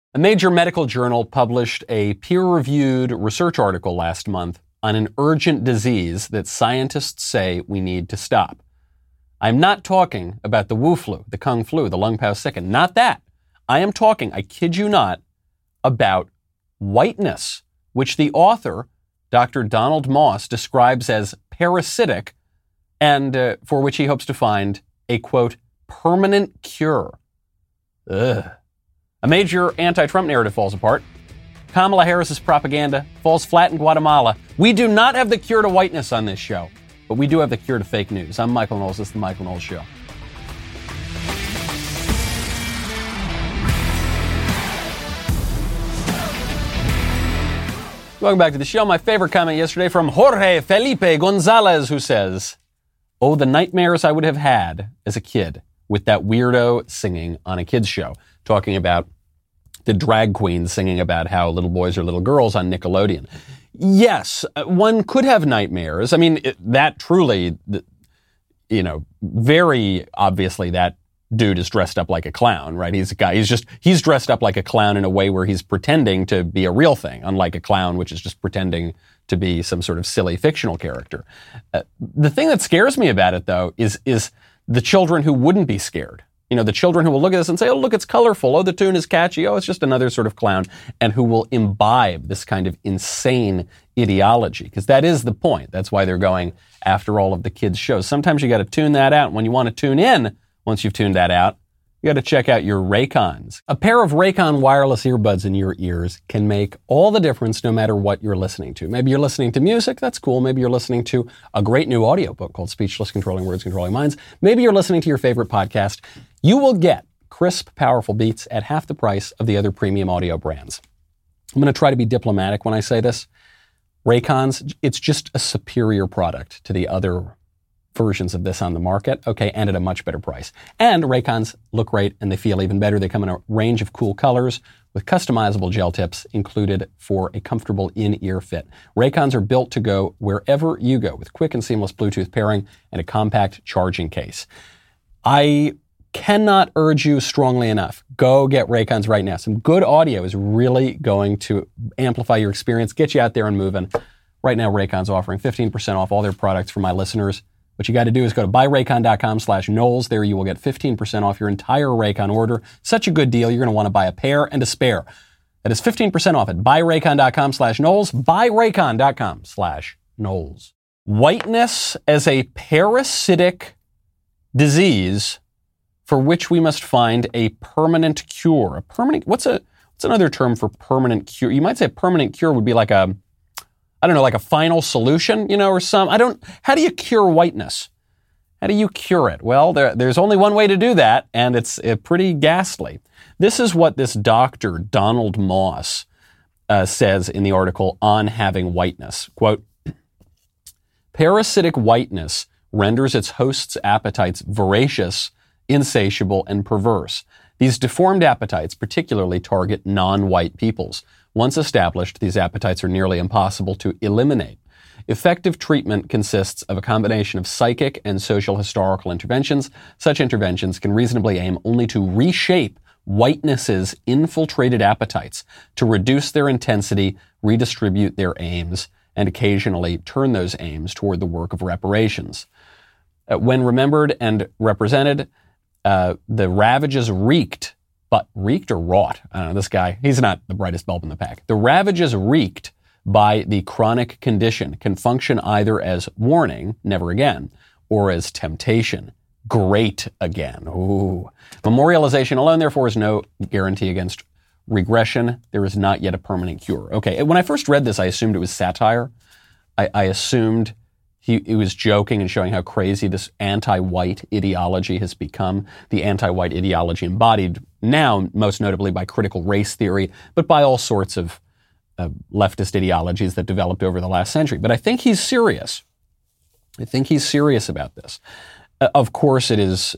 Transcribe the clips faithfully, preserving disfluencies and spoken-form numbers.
A major medical journal published a peer-reviewed research article last month on an urgent disease that scientists say we need to stop. I'm not talking about the Wu flu, the Kung flu, the Lung Pao Sicken. Not that. I am talking, I kid you not, about whiteness, which the author, Doctor Donald Moss, describes as parasitic and uh, for which he hopes to find a, quote, permanent cure. Ugh. A major anti-Trump narrative falls apart. Kamala Harris's propaganda falls flat in Guatemala. We do not have the cure to whiteness on this show, but we do have the cure to fake news. I'm Michael Knowles. This is the Michael Knowles Show. Welcome back to the show. My favorite comment yesterday from Jorge Felipe Gonzalez, who says, "Oh, the nightmares I would have had as a kid with that weirdo singing on a kid's show," talking about the drag queens singing about how little boys are little girls on Nickelodeon. Yes, one could have nightmares. I mean, it, that truly, you know, very obviously that dude is dressed up like a clown, right? He's a guy, he's just, he's dressed up like a clown in a way where he's pretending to be a real thing, unlike a clown, which is just pretending to be some sort of silly fictional character. Uh, the thing that scares me about it, though, is, is the children who wouldn't be scared. You know, the children who will look at this and say, oh, look, it's colorful. Oh, the tune is catchy. Oh, it's just another sort of clown. And who will imbibe this kind of insane ideology. Because that is the point. That's why they're going after all of the kids' shows. Sometimes you got to tune that out. When you want to tune in, once you've tuned that out, you got to check out your Raycons. A pair of Raycon wireless earbuds in your ears can make all the difference no matter what you're listening to. Maybe you're listening to music, that's cool. Maybe you're listening to a great new audiobook called Speechless: Controlling Words, Controlling Minds. Maybe you're listening to your favorite podcast. You will get crisp, powerful beats at half the price of the other premium audio brands. I'm going to try to be diplomatic when I say this. Raycons, it's just a superior product to the other versions of this on the market, okay, and at a much better price. And Raycons look great and they feel even better. They come in a range of cool colors with customizable gel tips included for a comfortable in-ear fit. Raycons are built to go wherever you go with quick and seamless Bluetooth pairing and a compact charging case. I cannot urge you strongly enough. Go get Raycons right now. Some good audio is really going to amplify your experience, get you out there and moving. Right now, Raycon's offering fifteen percent off all their products for my listeners. What you got to do is go to buyraycon.com slash Knowles. There you will get fifteen percent off your entire Raycon order. Such a good deal. You're going to want to buy a pair and a spare. That is fifteen percent off at buyraycon.com slash Knowles. Buyraycon.com slash Knowles. Whiteness as a parasitic disease for which we must find a permanent cure. A permanent, what's a, what's another term for permanent cure? You might say a permanent cure would be like a, I don't know, like a final solution, you know, or some, I don't, how do you cure whiteness? How do you cure it? Well, there, there's only one way to do that, and it's uh, pretty ghastly. This is what this doctor, Donald Moss, uh, says in the article on having whiteness. Quote, parasitic whiteness renders its host's appetites voracious, insatiable, and perverse. These deformed appetites particularly target non-white peoples. Once established, these appetites are nearly impossible to eliminate. Effective treatment consists of a combination of psychic and social historical interventions. Such interventions can reasonably aim only to reshape whiteness's infiltrated appetites, to reduce their intensity, redistribute their aims, and occasionally turn those aims toward the work of reparations. Uh, when remembered and represented, uh, the ravages wreaked But wreaked or wrought? I don't know, this guy, he's not the brightest bulb in the pack. The ravages wreaked by the chronic condition can function either as warning, never again, or as temptation, great again. Ooh. Memorialization alone, therefore, is no guarantee against regression. There is not yet a permanent cure. Okay, when I first read this, I assumed it was satire. I, I assumed He, he was joking and showing how crazy this anti-white ideology has become. The anti-white ideology embodied now, most notably by critical race theory, but by all sorts of uh, leftist ideologies that developed over the last century. But I think he's serious. I think he's serious about this. Uh, of course, it is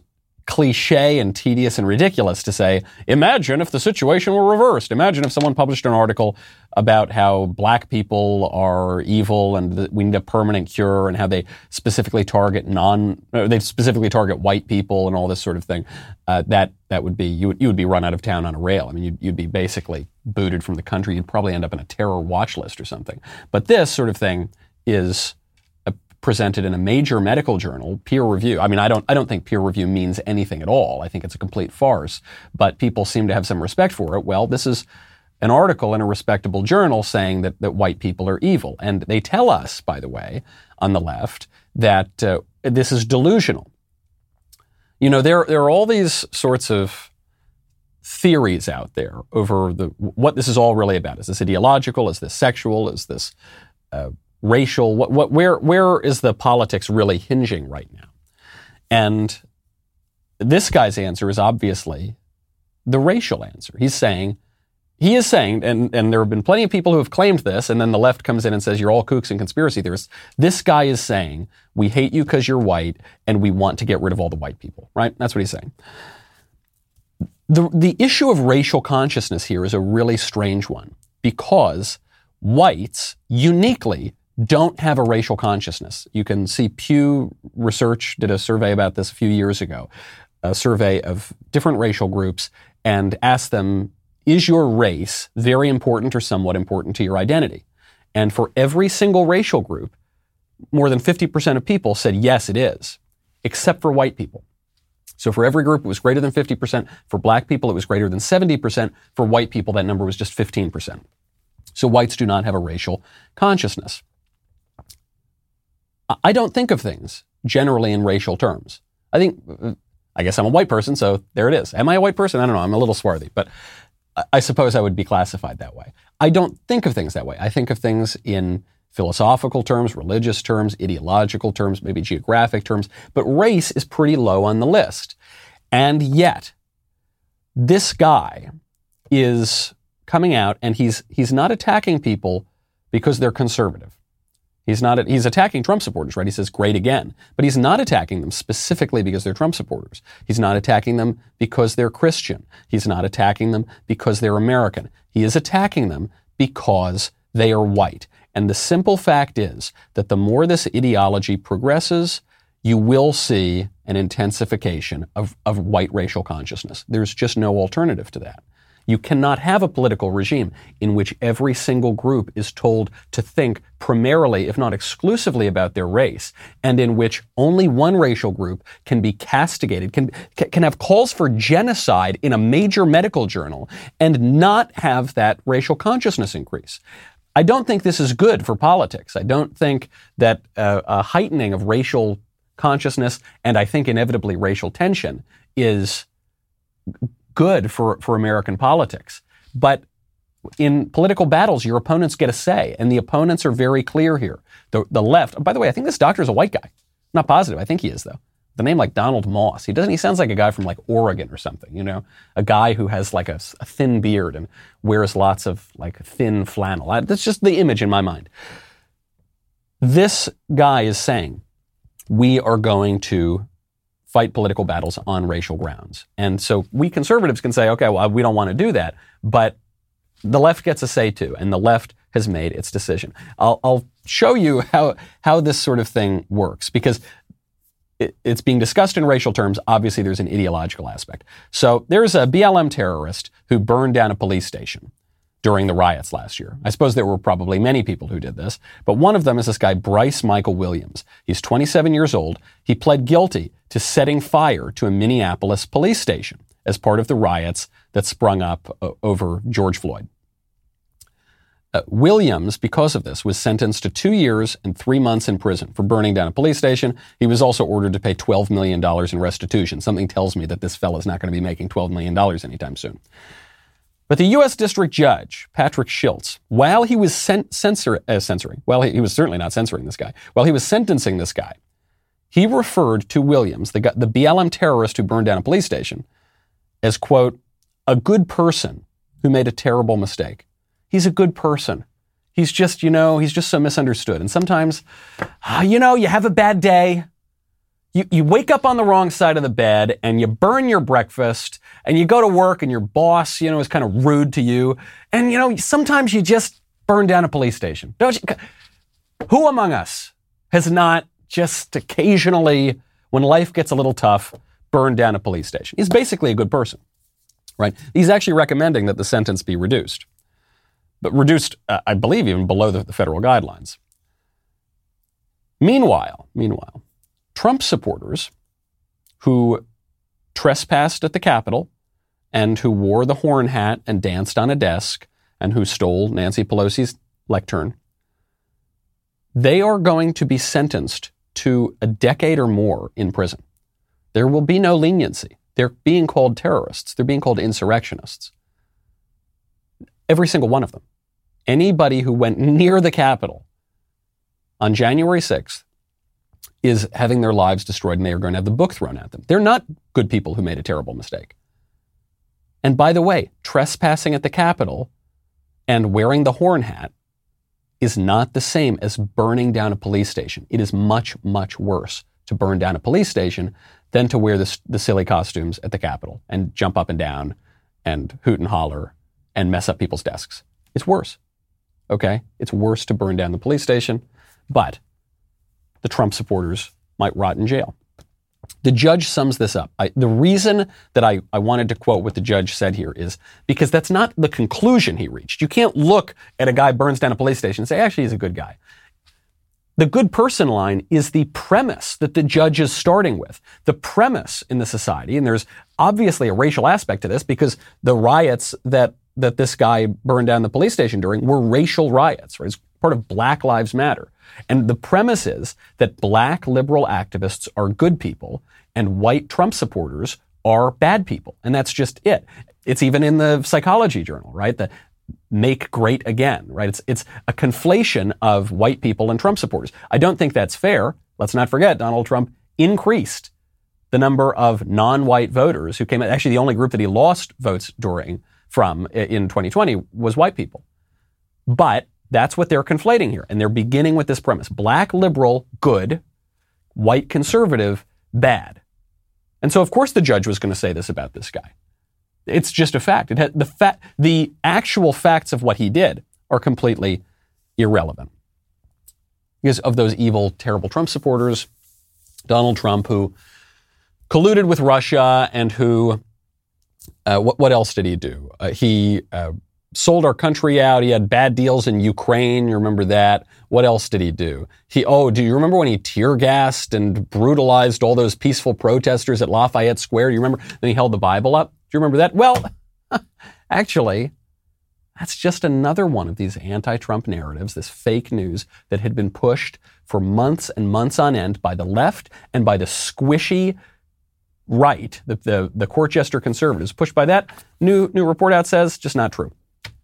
cliche and tedious and ridiculous to say, imagine if the situation were reversed. Imagine if someone published an article about how black people are evil and that we need a permanent cure and how they specifically target non, they specifically target white people and all this sort of thing. Uh, that that would be, you would, you would be run out of town on a rail. I mean, you'd, you'd be basically booted from the country. You'd probably end up in a terror watch list or something. But this sort of thing is presented in a major medical journal, peer review. I mean, I don't, I don't think peer review means anything at all. I think it's a complete farce, but people seem to have some respect for it. Well, this is an article in a respectable journal saying that, that white people are evil. And they tell us, by the way, on the left, that uh, this is delusional. You know, there, there are all these sorts of theories out there over the, what this is all really about. Is this ideological? Is this sexual? Is this, uh, racial, what, what, where, where is the politics really hinging right now? And this guy's answer is obviously the racial answer. He's saying, he is saying, and, and there have been plenty of people who have claimed this, and then the left comes in and says, you're all kooks and conspiracy theorists. This guy is saying, we hate you because you're white, and we want to get rid of all the white people, right? That's what he's saying. The, the issue of racial consciousness here is a really strange one, because whites uniquely don't have a racial consciousness. You can see Pew Research did a survey about this a few years ago, a survey of different racial groups, and asked them, is your race very important or somewhat important to your identity? And for every single racial group, more than fifty percent of people said, yes, it is, except for white people. So for every group, it was greater than fifty percent. For black people, it was greater than seventy percent. For white people, that number was just fifteen percent. So whites do not have a racial consciousness. I don't think of things generally in racial terms. I think, I guess I'm a white person, so there it is. Am I a white person? I don't know. I'm a little swarthy, but I suppose I would be classified that way. I don't think of things that way. I think of things in philosophical terms, religious terms, ideological terms, maybe geographic terms, but race is pretty low on the list. And yet, this guy is coming out and he's he's not attacking people because they're conservative. He's not, he's attacking Trump supporters, right? He says, great again. But he's not attacking them specifically because they're Trump supporters. He's not attacking them because they're Christian. He's not attacking them because they're American. He is attacking them because they are white. And the simple fact is that the more this ideology progresses, you will see an intensification of, of white racial consciousness. There's just no alternative to that. You cannot have a political regime in which every single group is told to think primarily, if not exclusively, about their race, and in which only one racial group can be castigated, can, can have calls for genocide in a major medical journal, and not have that racial consciousness increase. I don't think this is good for politics. I don't think that uh, a heightening of racial consciousness, and I think inevitably racial tension, is good for, for American politics. But in political battles, your opponents get a say, and the opponents are very clear here. The, the left, by the way, I think this doctor is a white guy. I'm not positive. I think he is, though. The name like Donald Moss. He doesn't, he sounds like a guy from like Oregon or something, you know, a guy who has like a, a thin beard and wears lots of like thin flannel. I, that's just the image in my mind. This guy is saying, we are going to fight political battles on racial grounds. And so we conservatives can say, okay, well, we don't want to do that, but the left gets a say too, and the left has made its decision. I'll, I'll show you how, how this sort of thing works, because it, it's being discussed in racial terms. Obviously, there's an ideological aspect. So there's a B L M terrorist who burned down a police station during the riots last year. I suppose there were probably many people who did this, but one of them is this guy, Bryce Michael Williams. He's twenty-seven years old. He pled guilty to setting fire to a Minneapolis police station as part of the riots that sprung up uh, over George Floyd. Uh, Williams, because of this, was sentenced to two years and three months in prison for burning down a police station. He was also ordered to pay twelve million dollars in restitution. Something tells me that this fellow's not going to be making twelve million dollars anytime soon. But the U S District Judge, Patrick Schiltz, while he was sen- censor- uh, censoring, well, he, he was certainly not censoring this guy, while he was sentencing this guy, he referred to Williams, the, guy, the B L M terrorist who burned down a police station, as, quote, a good person who made a terrible mistake. He's a good person. He's just, you know, he's just so misunderstood. And sometimes, uh, you know, you have a bad day. You, you wake up on the wrong side of the bed and you burn your breakfast and you go to work and your boss, you know, is kind of rude to you. And, you know, sometimes you just burn down a police station. Don't you? Who among us has not just occasionally, when life gets a little tough, burned down a police station? He's basically a good person, right? He's actually recommending that the sentence be reduced, but reduced, uh, I believe, even below the, the federal guidelines. Meanwhile, meanwhile, Trump supporters who trespassed at the Capitol and who wore the horn hat and danced on a desk and who stole Nancy Pelosi's lectern, they are going to be sentenced to a decade or more in prison. There will be no leniency. They're being called terrorists. They're being called insurrectionists. Every single one of them. Anybody who went near the Capitol on January sixth is having their lives destroyed, and they are going to have the book thrown at them. They're not good people who made a terrible mistake. And by the way, trespassing at the Capitol and wearing the horn hat is not the same as burning down a police station. It is much, much worse to burn down a police station than to wear the, the silly costumes at the Capitol and jump up and down and hoot and holler and mess up people's desks. It's worse, okay? It's worse to burn down the police station, but the Trump supporters might rot in jail. The judge sums this up. I, the reason that I, I wanted to quote what the judge said here is because that's not the conclusion he reached. You can't look at a guy who burns down a police station and say, actually, he's a good guy. The good person line is the premise that the judge is starting with. The premise in the society, and there's obviously a racial aspect to this because the riots that, that this guy burned down the police station during were racial riots, right? It's part of Black Lives Matter. And the premise is that black liberal activists are good people and white Trump supporters are bad people. And that's just it. It's even in the Psychology Journal, right? The Make Great Again, right? It's, it's a conflation of white people and Trump supporters. I don't think that's fair. Let's not forget Donald Trump increased the number of non-white voters who came out. Actually, the only group that he lost votes during from in twenty twenty was white people. But that's what they're conflating here. And they're beginning with this premise. Black liberal, good. White conservative, bad. And so, of course, the judge was going to say this about this guy. It's just a fact. It had, the fa- the actual facts of what he did are completely irrelevant. Because of those evil, terrible Trump supporters, Donald Trump, who colluded with Russia and who, uh, what, what else did he do? Uh, he... Uh, sold our country out. He had bad deals in Ukraine. You remember that? What else did he do? He, oh, do you remember when he tear gassed and brutalized all those peaceful protesters at Lafayette Square? Do you remember? Then he held the Bible up. Do you remember that? Well, actually, that's just another one of these anti-Trump narratives, this fake news that had been pushed for months and months on end by the left and by the squishy right, the, the, the court jester conservatives. Pushed by that, new, new report out says, just not true.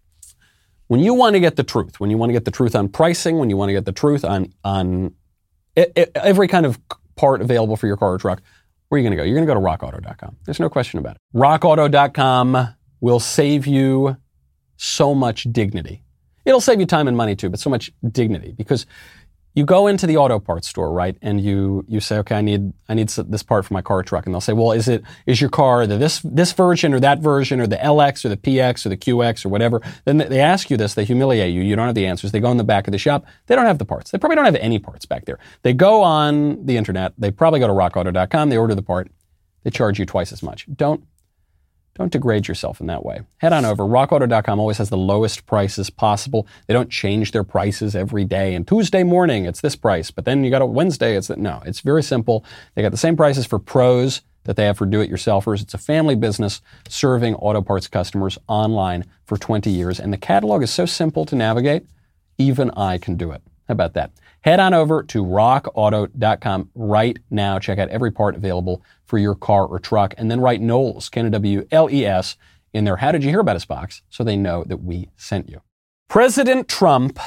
When you want to get the truth, when you want to get the truth on pricing, when you want to get the truth on on it, it, every kind of part available for your car or truck, where are you going to go? You're going to go to rock auto dot com. There's no question about it. rock auto dot com will save you so much dignity. It'll save you time and money too, but so much dignity because you go into the auto parts store, right? And you you say, okay, I need I need this part for my car or truck, and they'll say, well, is it is your car the this this version or that version or the L X or the P X or the Q X or whatever? Then they ask you this, they humiliate you. You don't have the answers. They go in the back of the shop. They don't have the parts. They probably don't have any parts back there. They go on the internet. They probably go to rock auto dot com. They order the part. They charge you twice as much. Don't. Don't degrade yourself in that way. Head on over. rock auto dot com always has the lowest prices possible. They don't change their prices every day. And Tuesday morning, it's this price. But then you got a Wednesday, it's that. No, it's very simple. They got the same prices for pros that they have for do-it-yourselfers. It's a family business serving auto parts customers online for twenty years. And the catalog is so simple to navigate, even I can do it. How about that? Head on over to rock auto dot com right now. Check out every part available for your car or truck. And then write Knowles, K N O W L E S, in their How Did You Hear About Us box so they know that we sent you. President Trump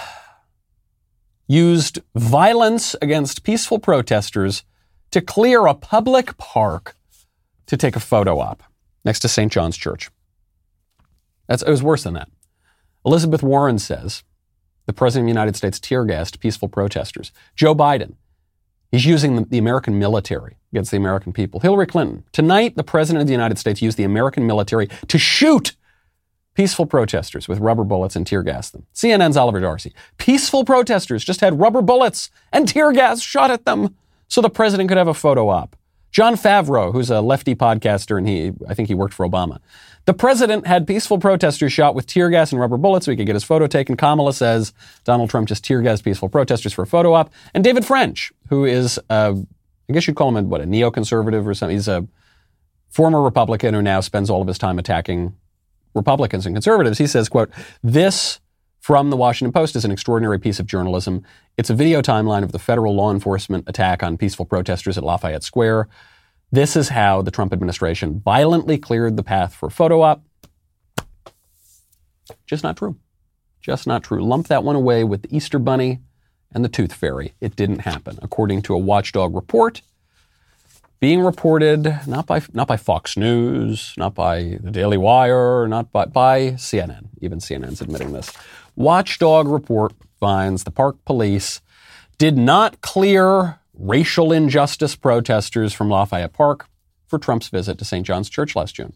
used violence against peaceful protesters to clear a public park to take a photo op next to Saint John's Church. That's, it was worse than that. Elizabeth Warren says the President of the United States tear-gassed peaceful protesters. Joe Biden He's using the, the American military against the American people. Hillary Clinton. Tonight, the President of the United States used the American military to shoot peaceful protesters with rubber bullets and tear gas them. C N N's Oliver Darcy. Peaceful protesters just had rubber bullets and tear gas shot at them so the president could have a photo op. John Favreau, who's a lefty podcaster, and he, I think he worked for Obama. The president had peaceful protesters shot with tear gas and rubber bullets so he could get his photo taken. Kamala says Donald Trump just tear gassed peaceful protesters for a photo op. And David French, who is, uh, I guess you'd call him a, what, a neoconservative or something. He's a former Republican who now spends all of his time attacking Republicans and conservatives. He says, quote, "This from the Washington Post is an extraordinary piece of journalism. It's a video timeline of the federal law enforcement attack on peaceful protesters at Lafayette Square. This is how the Trump administration violently cleared the path for a photo op." Just not true. Just not true. Lump that one away with the Easter Bunny and the Tooth Fairy. It didn't happen, according to a watchdog report being reported not by not by Fox News, not by the Daily Wire, not by, by C N N. Even C N N's admitting this. Watchdog report finds the Park Police did not clear racial injustice protesters from Lafayette Park for Trump's visit to Saint John's Church last June.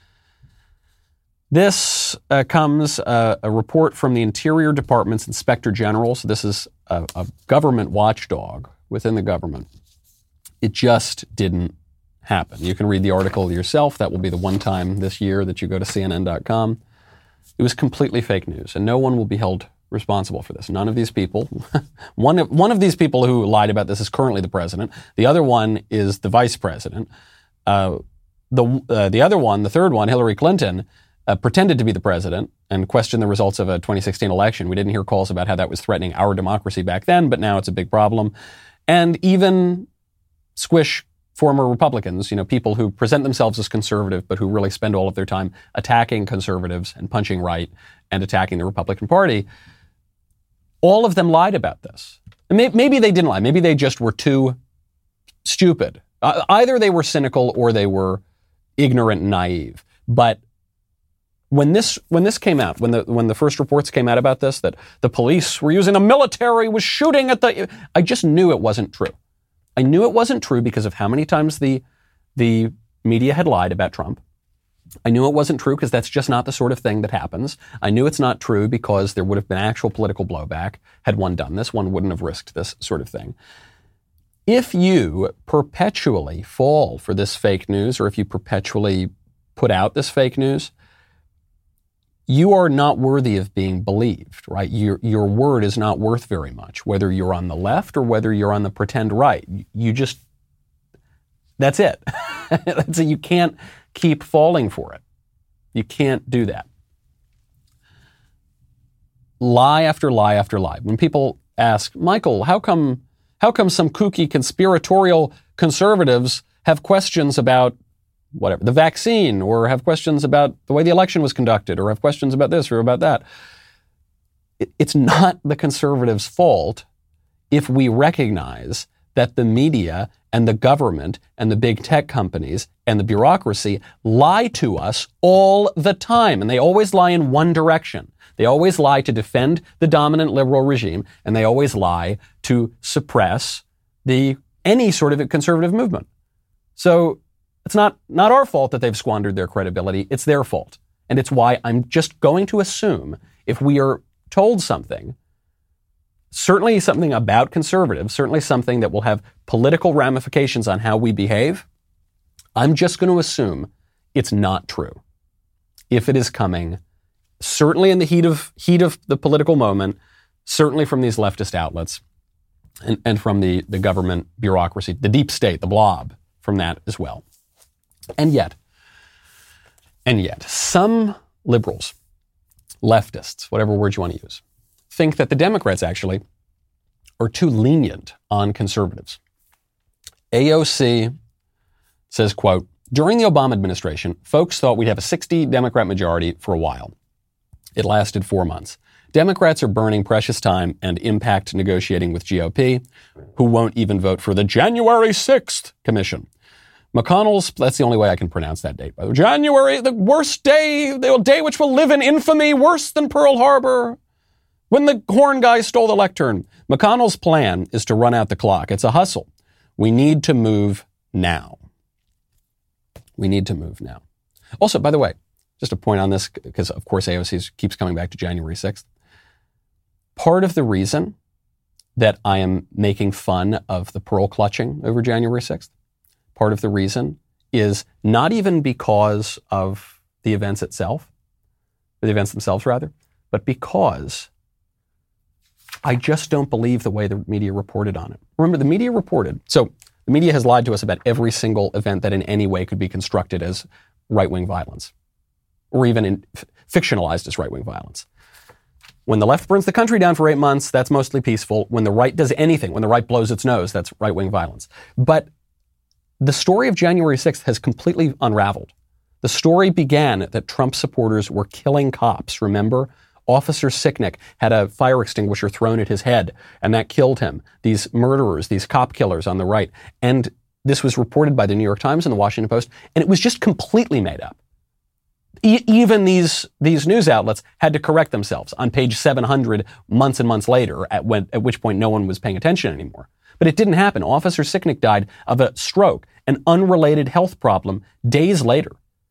This uh, comes uh, a report from the Interior Department's Inspector General. So this is a, a government watchdog within the government. It just didn't happen. You can read the article yourself. That will be the one time this year that you go to C N N dot com. It was completely fake news, and no one will be held responsible for this. None of these people. one, of, one of these people who lied about this is currently the president. The other one is the vice president. Uh, the, uh, the other one, the third one, Hillary Clinton, uh, pretended to be the president and questioned the results of a twenty sixteen election. We didn't hear calls about how that was threatening our democracy back then, but now it's a big problem. And even squish former Republicans, you know, people who present themselves as conservative, but who really spend all of their time attacking conservatives and punching right and attacking the Republican Party. All of them lied about this. And may, maybe they didn't lie. Maybe they just were too stupid. Uh, either they were cynical or they were ignorant and naive. But when this when this came out, when the when the first reports came out about this, that the police were using the military, was shooting at the, I just knew it wasn't true. I knew it wasn't true because of how many times the the media had lied about Trump. I knew it wasn't true because that's just not the sort of thing that happens. I knew it's not true because there would have been actual political blowback. Had one done this, one wouldn't have risked this sort of thing. If you perpetually fall for this fake news, or if you perpetually put out this fake news, you are not worthy of being believed, right? Your, your word is not worth very much, whether you're on the left or whether you're on the pretend right. You just, that's it. That's it. You can't keep falling for it. You can't do that. Lie after lie after lie. When people ask, Michael, how come, how come some kooky conspiratorial conservatives have questions about whatever, the vaccine, or have questions about the way the election was conducted, or have questions about this or about that? It's not the conservatives' fault if we recognize that the media and the government and the big tech companies and the bureaucracy lie to us all the time. And they always lie in one direction. They always lie to defend the dominant liberal regime, and they always lie to suppress the any sort of conservative movement. So it's not, not our fault that they've squandered their credibility. It's their fault. And it's why I'm just going to assume if we are told something, certainly something about conservatives, certainly something that will have political ramifications on how we behave, I'm just going to assume it's not true. If it is coming, certainly in the heat of heat of the political moment, certainly from these leftist outlets, and, and from the, the government bureaucracy, the deep state, the blob, from that as well. And yet, and yet, some liberals, leftists, whatever word you want to use, think that the Democrats actually are too lenient on conservatives. A O C says, quote, during the Obama administration, folks thought we'd have a sixty Democrat majority for a while. It lasted four months. Democrats are burning precious time and impact negotiating with G O P, who won't even vote for the January sixth commission. McConnell's, that's the only way I can pronounce that date, by the way. January, the worst day, the day which will live in infamy, worse than Pearl Harbor, when the horn guy stole the lectern. McConnell's plan is to run out the clock. It's a hustle. We need to move now. We need to move now. Also, by the way, just a point on this, because of course A O C keeps coming back to January sixth. Part of the reason that I am making fun of the pearl clutching over January sixth, part of the reason is not even because of the events itself, or the events themselves rather, but because I just don't believe the way the media reported on it. Remember, the media reported, so the media has lied to us about every single event that in any way could be constructed as right-wing violence, or even in, f- fictionalized as right-wing violence. When the left burns the country down for eight months, that's mostly peaceful. When the right does anything, when the right blows its nose, that's right-wing violence. But the story of January sixth has completely unraveled. The story began that Trump supporters were killing cops, remember? Officer Sicknick had a fire extinguisher thrown at his head, and that killed him. These murderers, these cop killers on the right. And this was reported by the New York Times and the Washington Post, and it was just completely made up. E- even these, these news outlets had to correct themselves on page seven hundred months and months later, at, when, at which point no one was paying attention anymore. But it didn't happen. Officer Sicknick died of a stroke, an unrelated health problem, days later.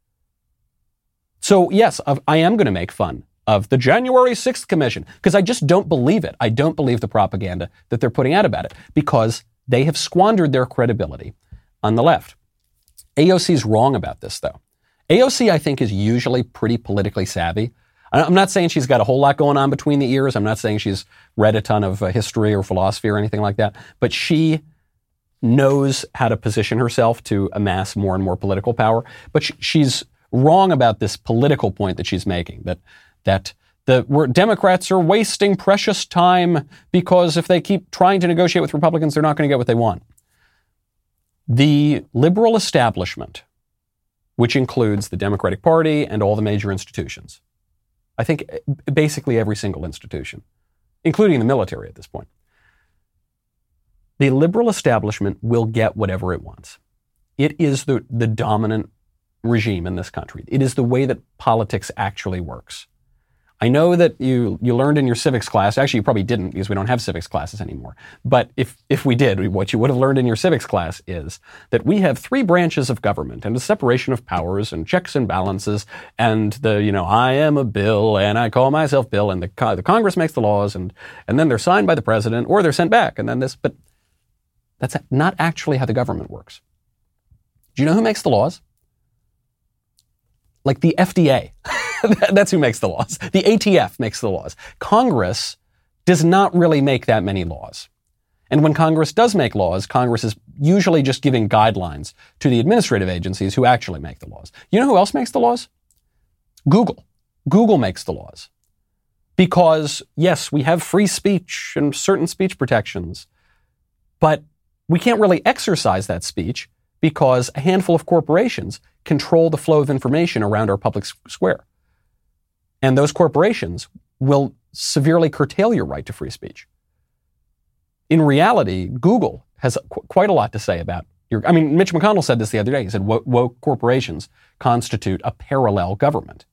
So yes, I am going to make fun of the January sixth Commission, because I just don't believe it. I don't believe the propaganda that they're putting out about it, because they have squandered their credibility on the left. A O C's wrong about this, though. A O C, I think, is usually pretty politically savvy. I'm not saying she's got a whole lot going on between the ears. I'm not saying she's read a ton of uh, history or philosophy or anything like that. But she knows how to position herself to amass more and more political power. But sh- she's wrong about this political point that she's making, that that the we're, Democrats are wasting precious time because if they keep trying to negotiate with Republicans, they're not going to get what they want. The liberal establishment, which includes the Democratic Party and all the major institutions, I think basically every single institution, including the military at this point. The liberal establishment will get whatever it wants. It is the, the dominant regime in this country. It is the way that politics actually works. I know that you, you learned in your civics class, actually you probably didn't because we don't have civics classes anymore, but if, if we did, what you would have learned in your civics class is that we have three branches of government and a separation of powers and checks and balances and the, you know, I am a Bill and I call myself Bill and the, the Congress makes the laws and, and then they're signed by the president or they're sent back and then this, but that's not actually how the government works. Do you know who makes the laws? Like the F D A. That's who makes the laws. The A T F makes the laws. Congress does not really make that many laws. And when Congress does make laws, Congress is usually just giving guidelines to the administrative agencies who actually make the laws. You know who else makes the laws? Google. Google makes the laws. Because, yes, we have free speech and certain speech protections, but we can't really exercise that speech because a handful of corporations control the flow of information around our public square. And those corporations will severely curtail your right to free speech. In reality, Google has qu- quite a lot to say about your, I mean, Mitch McConnell said this the other day. He said, woke, woke corporations constitute a parallel government.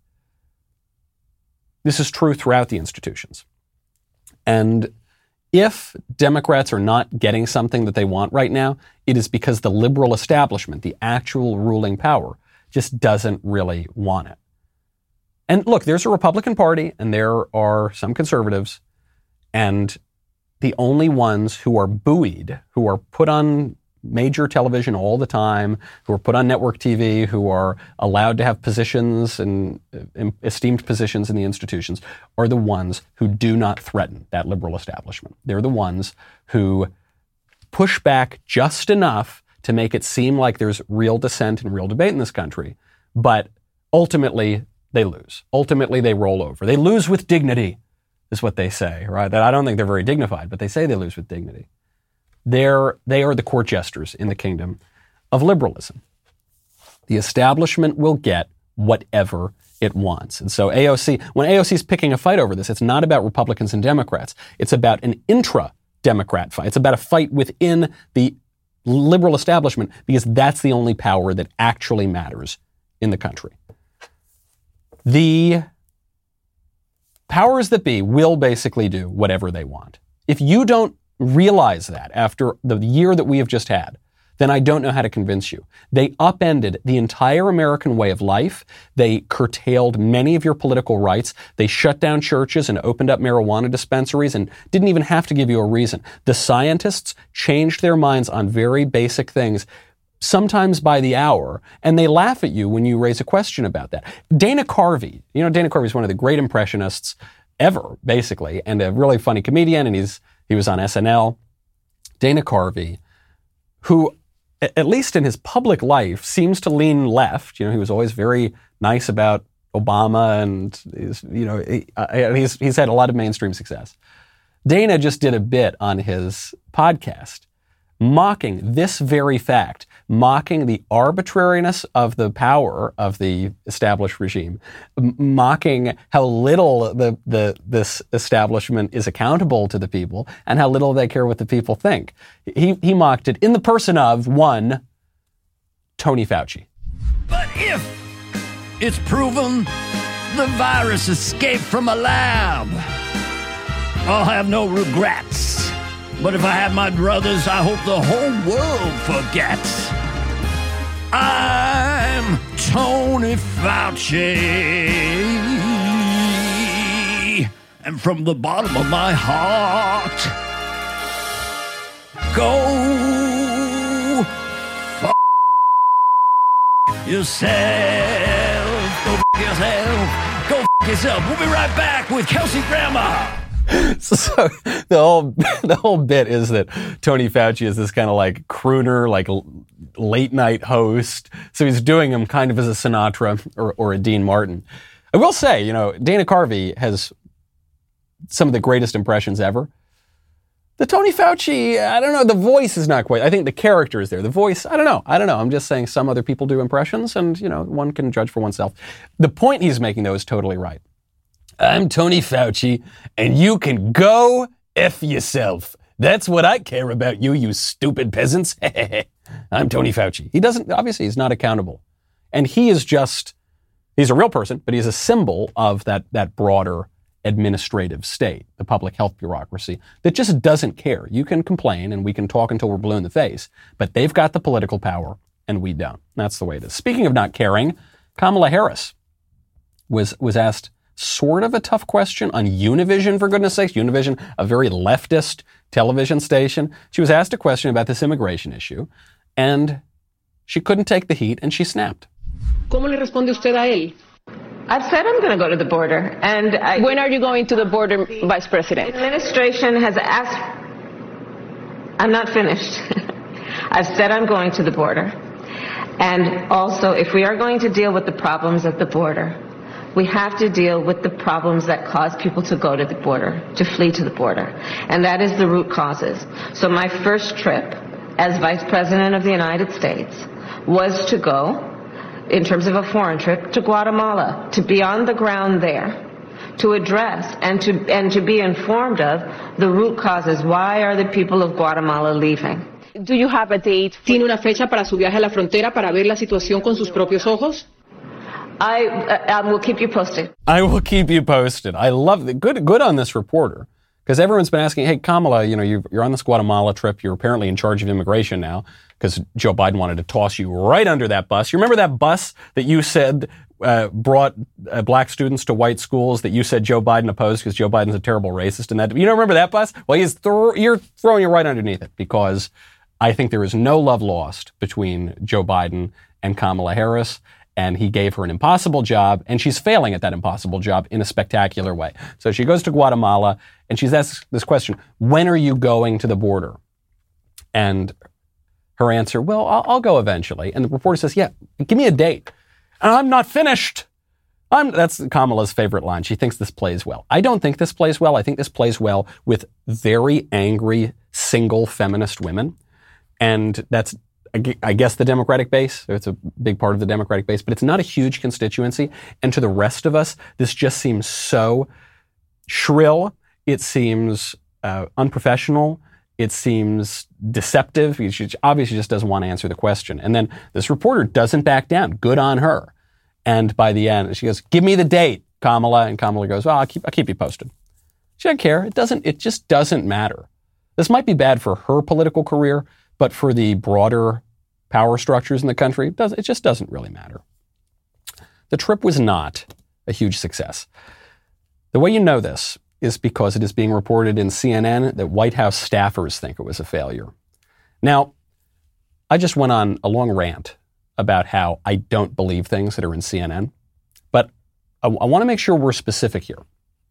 This is true throughout the institutions. And if Democrats are not getting something that they want right now, it is because the liberal establishment, the actual ruling power, just doesn't really want it. And look, there's a Republican Party and there are some conservatives, and the only ones who are buoyed, who are put on major television all the time, who are put on network T V, who are allowed to have positions and uh, esteemed positions in the institutions, are the ones who do not threaten that liberal establishment. They're the ones who push back just enough to make it seem like there's real dissent and real debate in this country, but ultimately they lose. Ultimately, they roll over. They lose with dignity, is what they say, right? That I don't think they're very dignified, but they say they lose with dignity. They're, they are the court jesters in the kingdom of liberalism. The establishment will get whatever it wants. And so A O C, when A O C is picking a fight over this, it's not about Republicans and Democrats. It's about an intra-Democrat fight. It's about a fight within the liberal establishment because that's the only power that actually matters in the country. The powers that be will basically do whatever they want. If you don't realize that after the year that we have just had, then I don't know how to convince you. They upended the entire American way of life. They curtailed many of your political rights. They shut down churches and opened up marijuana dispensaries and didn't even have to give you a reason. The scientists changed their minds on very basic things, sometimes by the hour, and they laugh at you when you raise a question about that. Dana Carvey, you know, Dana Carvey is one of the great impressionists ever, basically, and a really funny comedian, and he's he was on S N L. Dana Carvey, who, at least in his public life, seems to lean left. You know, he was always very nice about Obama, and he's, you know, he, uh, he's he's had a lot of mainstream success. Dana just did a bit on his podcast, mocking this very fact, mocking the arbitrariness of the power of the established regime, m- mocking how little the, the this establishment is accountable to the people and how little they care what the people think. He he mocked it in the person of one, Tony Fauci. But if it's proven the virus escaped from a lab, I'll have no regrets. But if I have my druthers, I hope the whole world forgets. I'm Tony Fauci, and from the bottom of my heart, go f*** yourself. Go f*** yourself. Go f*** yourself. We'll be right back with Kelsey Grammer. So the whole the whole bit is that Tony Fauci is this kind of like crooner, like late night host. So he's doing him kind of as a Sinatra or, or a Dean Martin. I will say, you know, Dana Carvey has some of the greatest impressions ever. The Tony Fauci, I don't know, the voice is not quite. I think the character is there. The voice, I don't know. I don't know. I'm just saying some other people do impressions, and, you know, one can judge for oneself. The point he's making, though, is totally right. I'm Tony Fauci, and you can go F yourself. That's what I care about you, you stupid peasants. I'm Tony Fauci. He doesn't, obviously, he's not accountable. And he is just, he's a real person, but he's a symbol of that, that broader administrative state, the public health bureaucracy, that just doesn't care. You can complain, and we can talk until we're blue in the face, but they've got the political power, and we don't. That's the way it is. Speaking of not caring, Kamala Harris was was asked sort of a tough question on Univision, for goodness sakes. Univision, a very leftist television station. She was asked a question about this immigration issue, and she couldn't take the heat, and she snapped. ¿Cómo le responde usted a él? I've said I'm going to go to the border. And I, when are you going to the border, Vice President? The administration has asked... I'm not finished. I've said I'm going to the border. And also, if we are going to deal with the problems at the border, we have to deal with the problems that cause people to go to the border, to flee to the border. And that is the root causes. So my first trip as Vice President of the United States was to go, in terms of a foreign trip, to Guatemala, to be on the ground there, to address and to and to be informed of the root causes. Why are the people of Guatemala leaving? Do you have a date? ¿Tiene una fecha para su viaje a la frontera para ver la situación con sus propios ojos? I, I will keep you posted. I will keep you posted. I love the good good on this reporter, because everyone's been asking, hey, Kamala, you know, you're, you're on this Guatemala trip. You're apparently in charge of immigration now, because Joe Biden wanted to toss you right under that bus. You remember that bus that you said uh, brought uh, black students to white schools that you said Joe Biden opposed because Joe Biden's a terrible racist? And that, you don't remember that bus? Well, he's th- you're throwing you right underneath it, because I think there is no love lost between Joe Biden and Kamala Harris. And he gave her an impossible job, and she's failing at that impossible job in a spectacular way. So she goes to Guatemala, and she's asked this question, when are you going to the border? And her answer, well, I'll, I'll go eventually. And the reporter says, yeah, give me a date. And I'm not finished. I'm, that's Kamala's favorite line. She thinks this plays well. I don't think this plays well. I think this plays well with very angry, single feminist women. And that's, I guess, the Democratic base. It's a big part of the Democratic base, but it's not a huge constituency. And to the rest of us, this just seems so shrill. It seems uh, unprofessional. It seems deceptive. She obviously just doesn't want to answer the question. And then this reporter doesn't back down. Good on her. And by the end, she goes, give me the date, Kamala. And Kamala goes, well, I'll keep, I'll keep you posted. She doesn't care. It doesn't, it just doesn't matter. This might be bad for her political career, but for the broader power structures in the country, it, does, it just doesn't really matter. The trip was not a huge success. The way you know this is because it is being reported in C N N that White House staffers think it was a failure. Now, I just went on a long rant about how I don't believe things that are in C N N, but I, I want to make sure we're specific here.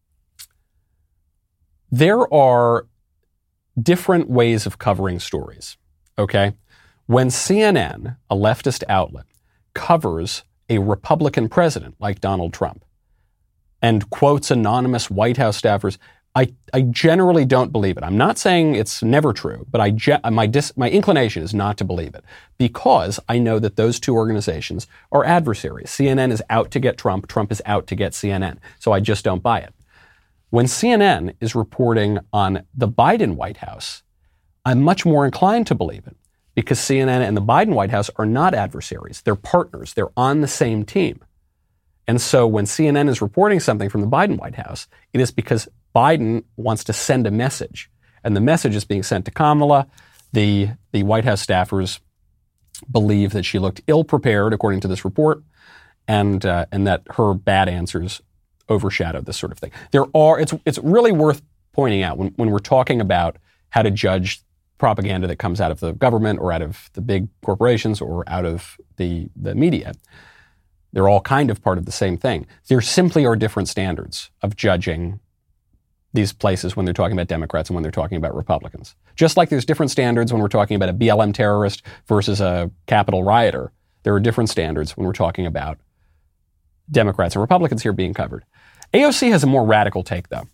There are different ways of covering stories, okay? When C N N, a leftist outlet, covers a Republican president like Donald Trump and quotes anonymous White House staffers, I, I generally don't believe it. I'm not saying it's never true, but I ge- my, dis- my inclination is not to believe it because I know that those two organizations are adversaries. C N N is out to get Trump. Trump is out to get C N N. So I just don't buy it. When C N N is reporting on the Biden White House, I'm much more inclined to believe it because C N N and the Biden White House are not adversaries. They're partners. They're on the same team. And so when C N N is reporting something from the Biden White House, it is because Biden wants to send a message. And the message is being sent to Kamala. The, the White House staffers believe that she looked ill-prepared, according to this report, and, uh, and that her bad answers overshadowed this sort of thing. There are, it's, it's really worth pointing out when, when we're talking about how to judge propaganda that comes out of the government or out of the big corporations or out of the, the media. They're all kind of part of the same thing. There simply are different standards of judging these places when they're talking about Democrats and when they're talking about Republicans. Just like there's different standards when we're talking about a B L M terrorist versus a Capitol rioter, there are different standards when we're talking about Democrats and Republicans here being covered. A O C has a more radical take, though.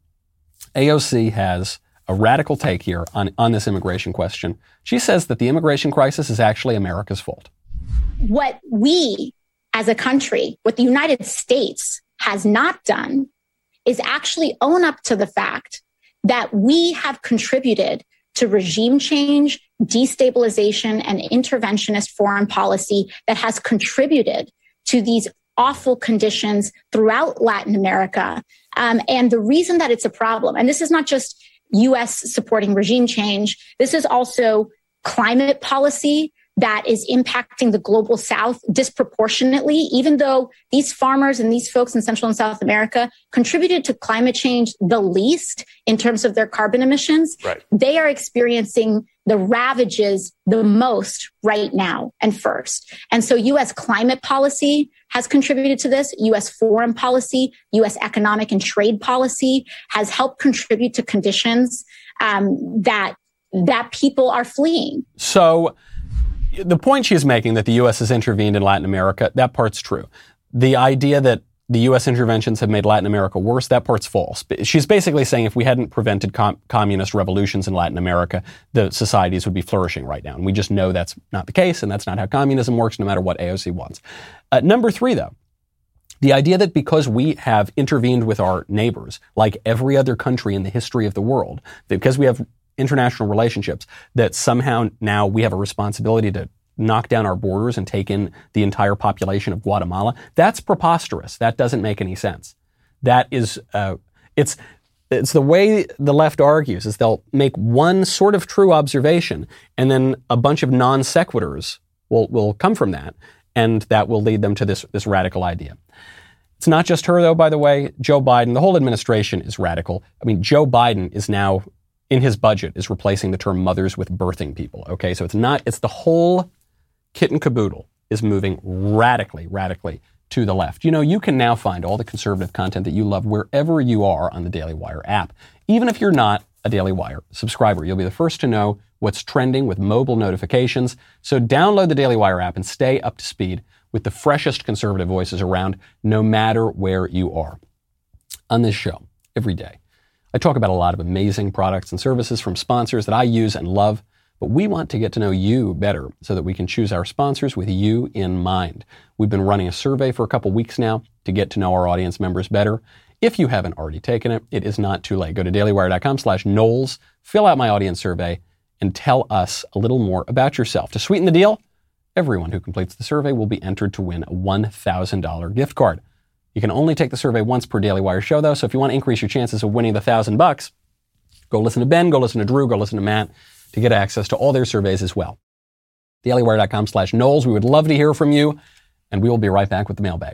A O C has a radical take here on, on this immigration question. She says that the immigration crisis is actually America's fault. What we as a country, what the United States has not done is actually own up to the fact that we have contributed to regime change, destabilization, and interventionist foreign policy that has contributed to these awful conditions throughout Latin America. Um, and the reason that it's a problem, and this is not just U S supporting regime change, this is also climate policy that is impacting the global South disproportionately, even though these farmers and these folks in Central and South America contributed to climate change the least in terms of their carbon emissions. Right. They are experiencing the ravages the most right now and first. And so U S climate policy has contributed to this. U S foreign policy, U S economic and trade policy has helped contribute to conditions um, that that people are fleeing. So the point she's making that the U S has intervened in Latin America, that part's true. The idea that the U S interventions have made Latin America worse, that part's false. She's basically saying if we hadn't prevented com- communist revolutions in Latin America, the societies would be flourishing right now. And we just know that's not the case, and that's not how communism works, no matter what A O C wants. Uh, number three, though, the idea that because we have intervened with our neighbors, like every other country in the history of the world, that because we have international relationships, that somehow now we have a responsibility to knock down our borders and take in the entire population of Guatemala. That's preposterous. That doesn't make any sense. That is, uh, it's, it's the way the left argues is they'll make one sort of true observation and then a bunch of non sequiturs will, will come from that. And that will lead them to this, this radical idea. It's not just her, though, by the way. Joe Biden, the whole administration is radical. I mean, Joe Biden is now, in his budget, is replacing the term mothers with birthing people. Okay, so it's not, it's the whole kit and caboodle is moving radically, radically to the left. You know, you can now find all the conservative content that you love wherever you are on the Daily Wire app. Even if you're not a Daily Wire subscriber, you'll be the first to know what's trending with mobile notifications. So download the Daily Wire app and stay up to speed with the freshest conservative voices around, no matter where you are. On this show, every day, I talk about a lot of amazing products and services from sponsors that I use and love, but we want to get to know you better so that we can choose our sponsors with you in mind. We've been running a survey for a couple weeks now to get to know our audience members better. If you haven't already taken it, it is not too late. Go to dailywire.com slash Knowles, fill out my audience survey, and tell us a little more about yourself. To sweeten the deal, everyone who completes the survey will be entered to win a one thousand dollars gift card. You can only take the survey once per Daily Wire show, though, so if you want to increase your chances of winning the thousand bucks, Go listen to Ben, go listen to Drew, go listen to Matt to get access to all their surveys as well. dailywire.com slash Knowles. We would love to hear from you, and we will be right back with the mailbag.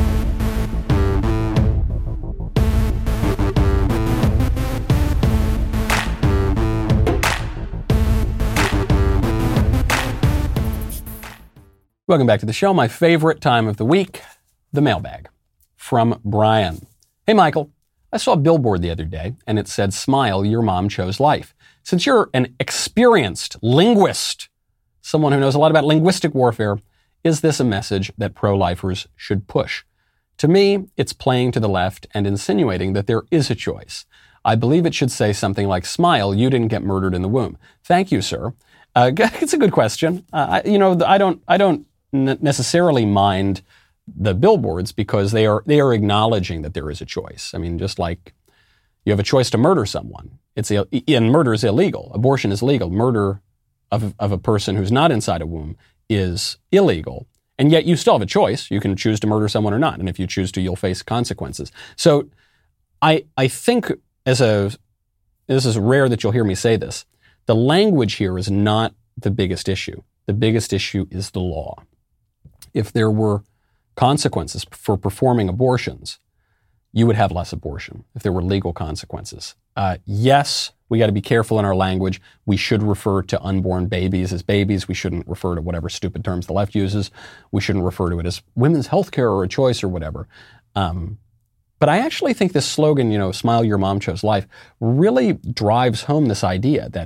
Welcome back to the show. My favorite time of the week, the mailbag from Brian. Hey, Michael. I saw a billboard the other day, and it said, "Smile, your mom chose life." Since you're an experienced linguist, someone who knows a lot about linguistic warfare, is this a message that pro-lifers should push? To me, it's playing to the left and insinuating that there is a choice. I believe it should say something like, "Smile, you didn't get murdered in the womb." Thank you, sir. Uh, it's a good question. Uh, I, you know, I don't, I don't necessarily mind the billboards because they are they are acknowledging that there is a choice. I mean, just like you have a choice to murder someone. It's and murder is illegal. Abortion is legal. Murder of of a person who's not inside a womb is illegal. And yet you still have a choice. You can choose to murder someone or not. And if you choose to, you'll face consequences. So I I think as a this is rare that you'll hear me say this. The language here is not the biggest issue. The biggest issue is the law. If there were consequences for performing abortions, you would have less abortion if there were legal consequences. Uh, yes, we got to be careful in our language. We should refer to unborn babies as babies. We shouldn't refer to whatever stupid terms the left uses. We shouldn't refer to it as women's health care or a choice or whatever. Um, but I actually think this slogan, you know, "Smile, your mom chose life," really drives home this idea that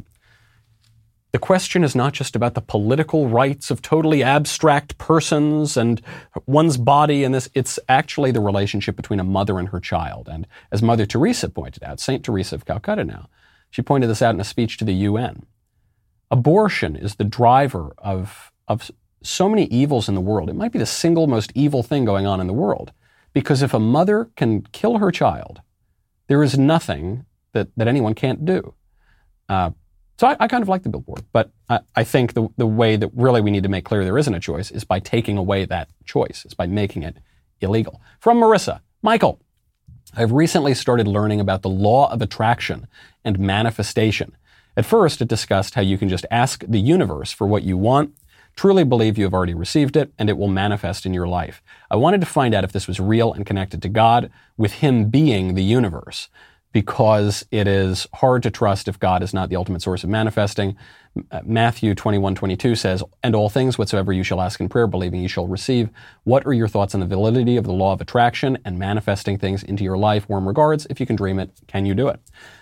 the question is not just about the political rights of totally abstract persons and one's body and this. It's actually the relationship between a mother and her child. And as Mother Teresa pointed out, Saint Teresa of Calcutta now, she pointed this out in a speech to the U N. Abortion is the driver of, of so many evils in the world. It might be the single most evil thing going on in the world. Because if a mother can kill her child, there is nothing that, that anyone can't do. Uh, So I, I kind of like the billboard, but I, I think the, the way that really we need to make clear there isn't a choice is by taking away that choice, is by making it illegal. From Marissa, Michael, I've recently started learning about the law of attraction and manifestation. At first, it discussed how you can just ask the universe for what you want, truly believe you have already received it, and it will manifest in your life. I wanted to find out if this was real and connected to God, with Him being the universe, because it is hard to trust if God is not the ultimate source of manifesting. Matthew twenty-one twenty-two says, "And all things whatsoever you shall ask in prayer, believing you shall receive." What are your thoughts on the validity of the law of attraction and manifesting things into your life? Warm regards. If you can dream it, can you do it?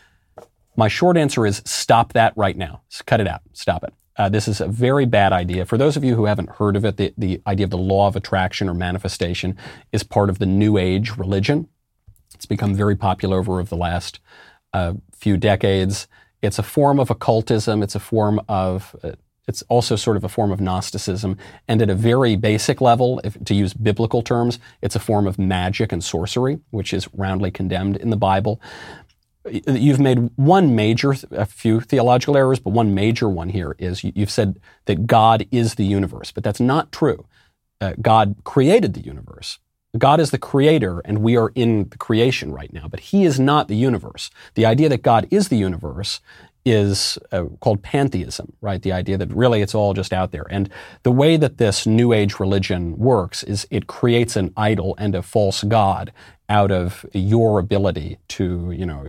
My short answer is stop that right now. Cut it out. Stop it. Uh, this is a very bad idea. For those of you who haven't heard of it, the, the idea of the law of attraction or manifestation is part of the New Age religion. It's become very popular over the last uh, few decades. It's a form of occultism. It's a form of, uh, it's also sort of a form of Gnosticism. And at a very basic level, if, to use biblical terms, it's a form of magic and sorcery, which is roundly condemned in the Bible. You've made one major, a few theological errors, but one major one here is you've said that God is the universe, but that's not true. Uh, God created the universe. God is the creator, and we are in the creation right now, but He is not the universe. The idea that God is the universe is uh, called pantheism, right? The idea that really it's all just out there. And the way that this New Age religion works is it creates an idol and a false God out of your ability to, you know,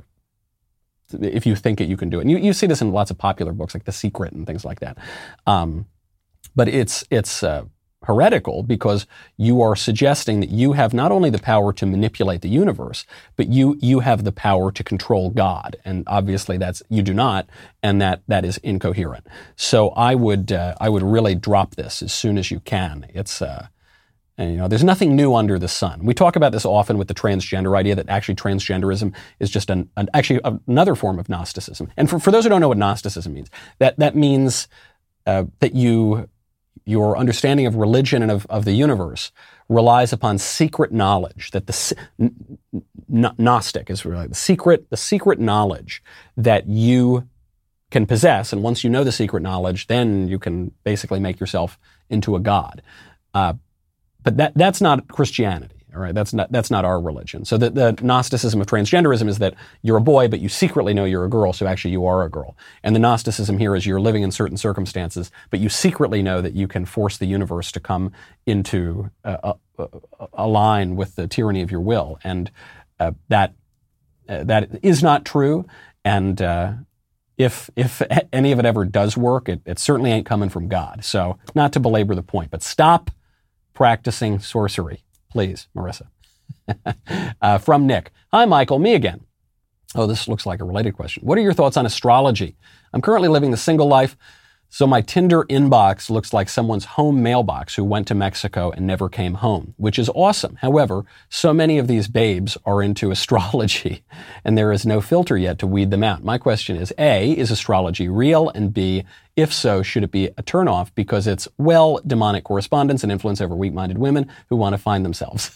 if you think it, you can do it. And you, you see this in lots of popular books like The Secret and things like that. Um, but it's, it's, uh, heretical because you are suggesting that you have not only the power to manipulate the universe, but you you have the power to control God. And obviously that's, you do not, and that that is incoherent. So I would uh, I would really drop this as soon as you can. It's uh, and, you know, there's nothing new under the sun. We talk about this often with the transgender idea that actually transgenderism is just an, an actually another form of Gnosticism. And for, for those who don't know what Gnosticism means, that that means uh, that you your understanding of religion and of, of the universe relies upon secret knowledge, that the n- n- Gnostic is really the secret, the secret knowledge that you can possess. And once you know the secret knowledge, then you can basically make yourself into a god. Uh, but that that's not Christianity. All right, that's not that's not our religion. So the, the Gnosticism of transgenderism is that you're a boy, but you secretly know you're a girl, so actually you are a girl. And the Gnosticism here is you're living in certain circumstances, but you secretly know that you can force the universe to come into uh, a, a line with the tyranny of your will, and uh, that uh, that is not true. And uh, if if any of it ever does work, it, it certainly ain't coming from God. So not to belabor the point, but stop practicing sorcery. Please, Marissa. uh, from Nick. Hi, Michael. Me again. Oh, this looks like a related question. What are your thoughts on astrology? I'm currently living the single life, so my Tinder inbox looks like someone's home mailbox who went to Mexico and never came home, which is awesome. However, so many of these babes are into astrology, and there is no filter yet to weed them out. My question is, A, is astrology real? And B, if so, should it be a turnoff because it's, well, demonic correspondence and influence over weak-minded women who want to find themselves?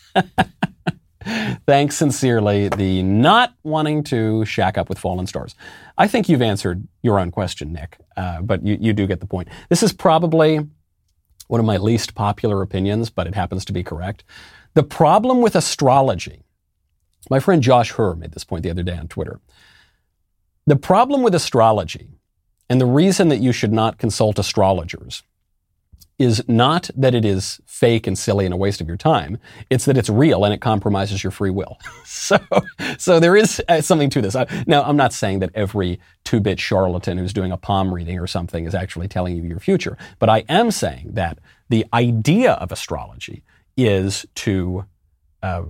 Thanks sincerely, the not wanting to shack up with fallen stars. I think you've answered your own question, Nick, uh, but you, you do get the point. This is probably one of my least popular opinions, but it happens to be correct. The problem with astrology, my friend Josh Herr made this point the other day on Twitter. The problem with astrology, and the reason that you should not consult astrologers, is not that it is fake and silly and a waste of your time. It's that it's real and it compromises your free will. so, so there is uh, something to this. I, now, I'm not saying that every two-bit charlatan who's doing a palm reading or something is actually telling you your future, but I am saying that the idea of astrology is to uh,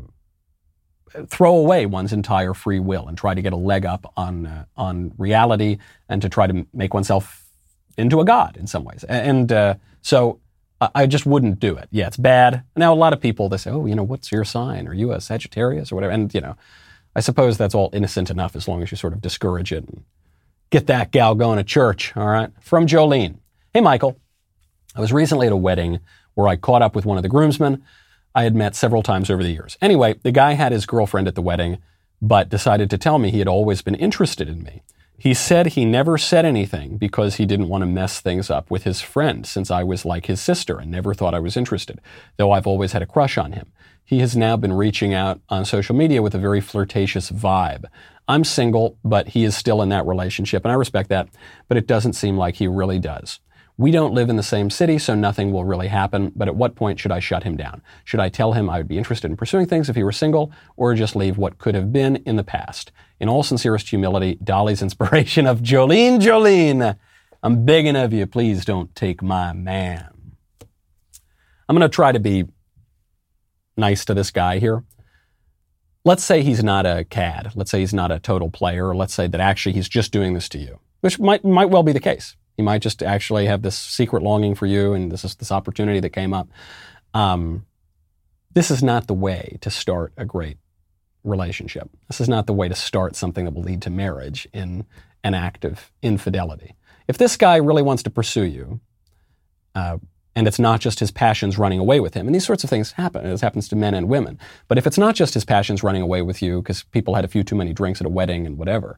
throw away one's entire free will and try to get a leg up on uh, on reality and to try to make oneself into a god in some ways. And uh, so I just wouldn't do it. Yeah, it's bad. Now, a lot of people, they say, oh, you know, what's your sign? Are you a Sagittarius or whatever? And, you know, I suppose that's all innocent enough as long as you sort of discourage it and get that gal going to church, all right? From Jolene. Hey, Michael. I was recently at a wedding where I caught up with one of the groomsmen I had met several times over the years. Anyway, the guy had his girlfriend at the wedding, but decided to tell me he had always been interested in me. He said he never said anything because he didn't want to mess things up with his friend since I was like his sister and never thought I was interested, though I've always had a crush on him. He has now been reaching out on social media with a very flirtatious vibe. I'm single, but he is still in that relationship, and I respect that, but it doesn't seem like he really does. We don't live in the same city, so nothing will really happen, but at what point should I shut him down? Should I tell him I would be interested in pursuing things if he were single, or just leave what could have been in the past? In all sincerest humility, Dolly's inspiration of Jolene, Jolene. I'm begging of you, please don't take my man. I'm going to try to be nice to this guy here. Let's say he's not a cad. Let's say he's not a total player. Or let's say that actually he's just doing this to you, which might might well be the case. He might just actually have this secret longing for you, and this is this opportunity that came up. Um, this is not the way to start a great relationship. This is not the way to start something that will lead to marriage in an act of infidelity. If this guy really wants to pursue you, uh, and it's not just his passions running away with him, and these sorts of things happen, this happens to men and women, but if it's not just his passions running away with you because people had a few too many drinks at a wedding and whatever,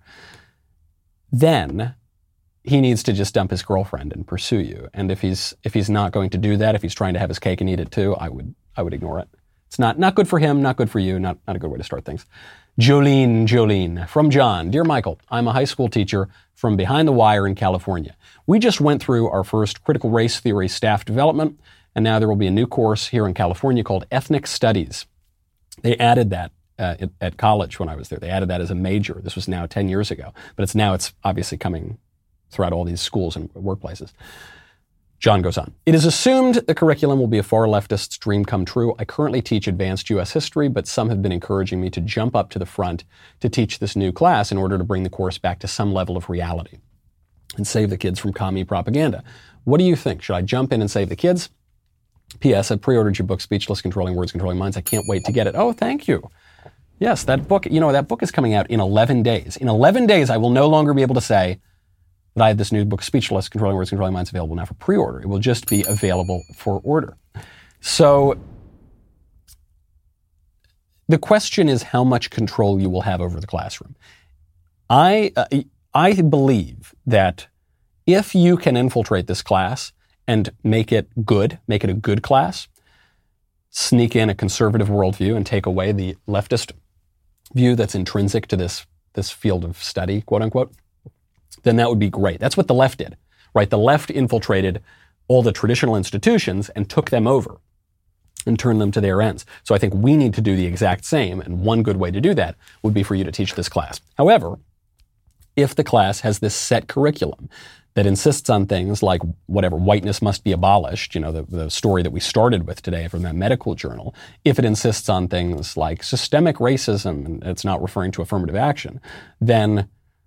then he needs to just dump his girlfriend and pursue you. And if he's if he's not going to do that, if he's trying to have his cake and eat it too, I would I would ignore it. It's not not good for him, not good for you, not not a good way to start things. Jolene, Jolene, from John. Dear Michael, I'm a high school teacher from behind the wire in California. We just went through our first critical race theory staff development, and now there will be a new course here in California called Ethnic Studies. They added that uh, at, at college when I was there. They added that as a major. This was now ten years ago, but it's now it's obviously coming throughout all these schools and workplaces. John goes on. It is assumed the curriculum will be a far leftist's dream come true. I currently teach advanced U S history, but some have been encouraging me to jump up to the front to teach this new class in order to bring the course back to some level of reality and save the kids from commie propaganda. What do you think? Should I jump in and save the kids? P S. I pre-ordered your book, Speechless, Controlling Words, Controlling Minds. I can't wait to get it. Oh, thank you. Yes, that book, you know, that book is coming out in eleven days. In eleven days, I will no longer be able to say that I have this new book, Speechless, Controlling Words, Controlling Minds, available now for pre-order. It will just be available for order. So the question is how much control you will have over the classroom. I uh, I believe that if you can infiltrate this class and make it good, make it a good class, sneak in a conservative worldview and take away the leftist view that's intrinsic to this, this field of study, quote unquote, then that would be great. That's what the left did, right? The left infiltrated all the traditional institutions and took them over and turned them to their ends. So I think we need to do the exact same, and one good way to do that would be for you to teach this class. However, if the class has this set curriculum that insists on things like whatever, whiteness must be abolished, you know, the, the story that we started with today from that medical journal, if it insists on things like systemic racism, and it's not referring to affirmative action, then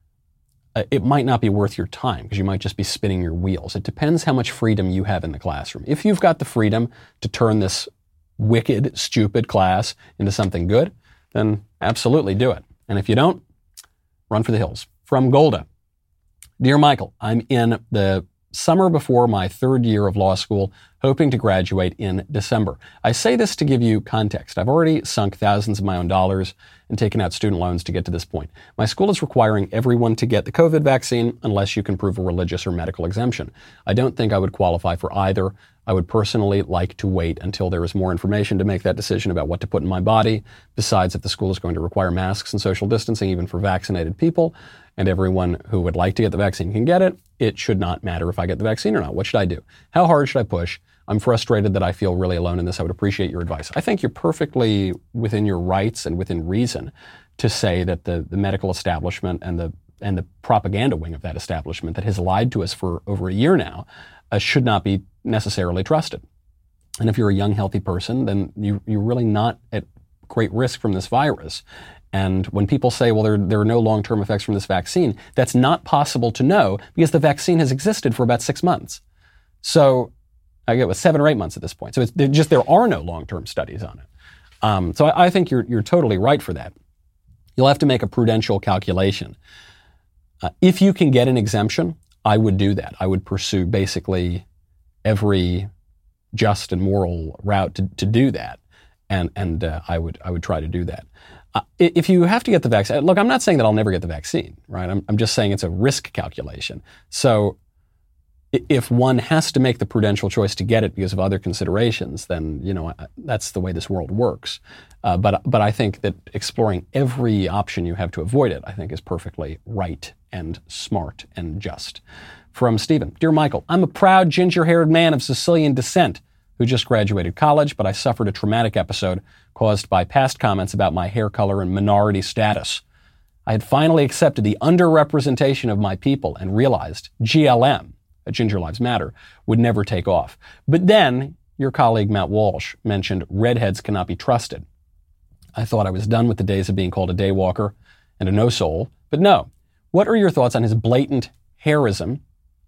uh, it might not be worth your time because you might just be spinning your wheels. It depends how much freedom you have in the classroom. If you've got the freedom to turn this wicked, stupid class into something good, then absolutely do it. And if you don't, run for the hills. From Golda. Dear Michael, I'm in the summer before my third year of law school, hoping to graduate in December. I say this to give you context. I've already sunk thousands of my own dollars and taken out student loans to get to this point. My school is requiring everyone to get the COVID vaccine unless you can prove a religious or medical exemption. I don't think I would qualify for either. I would personally like to wait until there is more information to make that decision about what to put in my body. Besides, if the school is going to require masks and social distancing even for vaccinated people, and everyone who would like to get the vaccine can get it, it should not matter if I get the vaccine or not. What should I do? How hard should I push? I'm frustrated that I feel really alone in this. I would appreciate your advice. I think you're perfectly within your rights and within reason to say that the, the medical establishment and the and the propaganda wing of that establishment that has lied to us for over a year now uh, should not be necessarily trusted. And if you're a young, healthy person, then you, you're really not at great risk from this virus. And when people say, well, there, there are no long-term effects from this vaccine, that's not possible to know because the vaccine has existed for about six months. So I get with seven or eight months at this point. So it's just there are no long-term studies on it. Um, so I, I think you're you're totally right for that. You'll have to make a prudential calculation. Uh, if you can get an exemption, I would do that. I would pursue basically every just and moral route to, to do that, and and uh, I would I would try to do that. Uh, if you have to get the vaccine, look, I'm not saying that I'll never get the vaccine, right? I'm I'm just saying it's a risk calculation. So if one has to make the prudential choice to get it because of other considerations, then, you know, that's the way this world works. Uh, but but I think that exploring every option you have to avoid it, I think, is perfectly right and smart and just. From Stephen. Dear Michael, I'm a proud ginger-haired man of Sicilian descent who just graduated college, but I suffered a traumatic episode caused by past comments about my hair color and minority status. I had finally accepted the underrepresentation of my people and realized G L M, Ginger Lives Matter, would never take off. But then your colleague Matt Walsh mentioned redheads cannot be trusted. I thought I was done with the days of being called a daywalker and a no-soul, but no. What are your thoughts on his blatant hairism,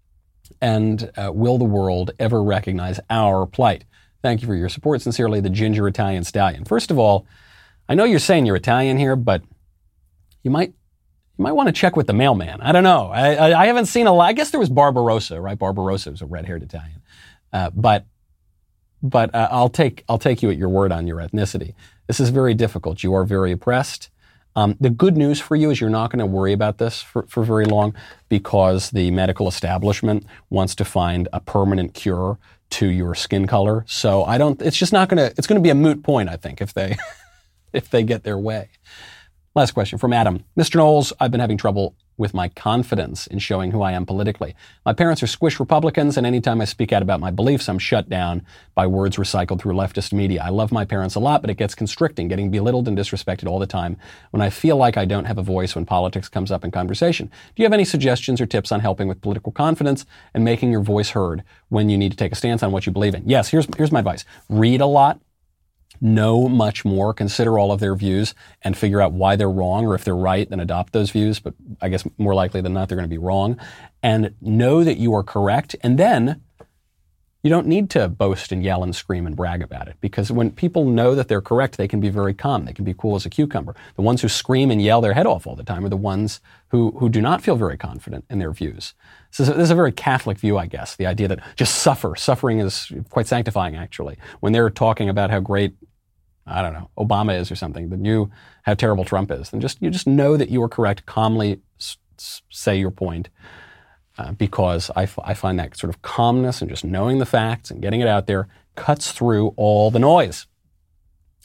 and uh, will the world ever recognize our plight? Thank you for your support. Sincerely, the Ginger Italian Stallion. First of all, I know you're saying you're Italian here, but you might You might want to check with the mailman. I don't know. I, I, I haven't seen a lot. I guess there was Barbarossa, right? Barbarossa was a red-haired Italian. Uh, but but uh, I'll take I'll take you at your word on your ethnicity. This is very difficult. You are very oppressed. Um, the good news for you is you're not going to worry about this for, for very long because the medical establishment wants to find a permanent cure to your skin color. So I don't. It's just not going to. It's going to be a moot point, I think, if they if they get their way. Last question from Adam. Mister Knowles, I've been having trouble with my confidence in showing who I am politically. My parents are squish Republicans, and anytime I speak out about my beliefs, I'm shut down by words recycled through leftist media. I love my parents a lot, but it gets constricting, getting belittled and disrespected all the time when I feel like I don't have a voice when politics comes up in conversation. Do you have any suggestions or tips on helping with political confidence and making your voice heard when you need to take a stance on what you believe in? Yes, here's, here's my advice. Read a lot. Know much more, consider all of their views, and figure out why they're wrong, or if they're right, then adopt those views. But I guess more likely than not, they're going to be wrong. And know that you are correct. And then you don't need to boast and yell and scream and brag about it. Because when people know that they're correct, they can be very calm. They can be cool as a cucumber. The ones who scream and yell their head off all the time are the ones who, who do not feel very confident in their views. So this is a very Catholic view, I guess. The idea that just suffer. Suffering is quite sanctifying, actually. When they're talking about how great, I don't know, Obama is or something, then you, how terrible Trump is, then just you just know that you are correct, calmly s- s- say your point, uh, because I, f- I find that sort of calmness and just knowing the facts and getting it out there cuts through all the noise.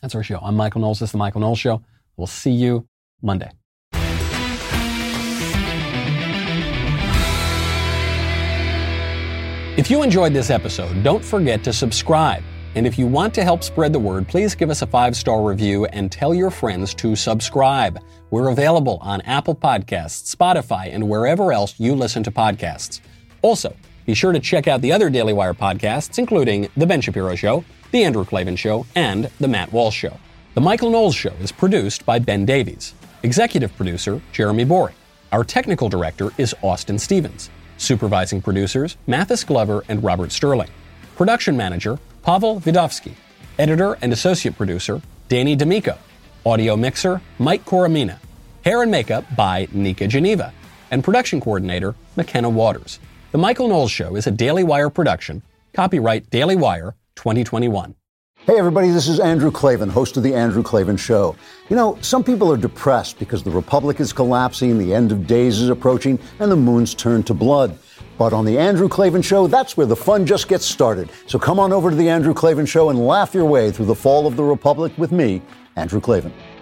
That's our show. I'm Michael Knowles. This is The Michael Knowles Show. We'll see you Monday. If you enjoyed this episode, don't forget to subscribe. And if you want to help spread the word, please give us a five-star review and tell your friends to subscribe. We're available on Apple Podcasts, Spotify, and wherever else you listen to podcasts. Also, be sure to check out the other Daily Wire podcasts, including The Ben Shapiro Show, The Andrew Klavan Show, and The Matt Walsh Show. The Michael Knowles Show is produced by Ben Davies. Executive producer, Jeremy Boring. Our technical director is Austin Stevens. Supervising producers, Mathis Glover and Robert Sterling. Production manager, Pavel Vidovsky. Editor and associate producer, Danny D'Amico. Audio mixer, Mike Coromina. Hair and makeup by Nika Geneva. And production coordinator, McKenna Waters. The Michael Knowles Show is a Daily Wire production. Copyright Daily Wire twenty twenty-one. Hey everybody, this is Andrew Klavan, host of The Andrew Klavan Show. You know, some people are depressed because the Republic is collapsing, the end of days is approaching, and the moon's turned to blood. But on The Andrew Klavan Show, that's where the fun just gets started. So come on over to The Andrew Klavan Show and laugh your way through the fall of the Republic with me, Andrew Klavan.